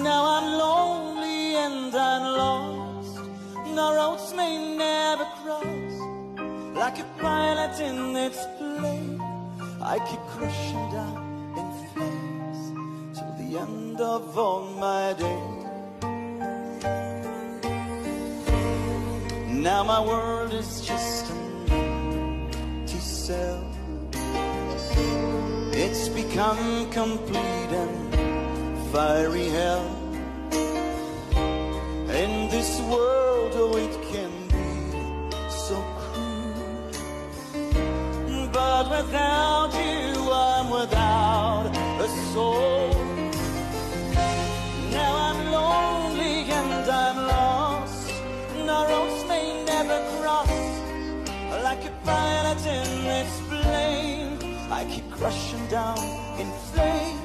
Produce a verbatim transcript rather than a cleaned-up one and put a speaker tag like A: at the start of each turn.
A: Now I'm lonely and I'm lost. No roads may never cross. Like a pilot in its plane, I keep crushing down in flames till the end of all my days. Now my world is just an empty cell. It's become complete and fiery hell. In this world, oh, it can be so cruel. But without you, I'm without a soul. Now I'm lonely and I'm lost. No roads may never cross. Like a pilot in its plane, I keep crushing down in flames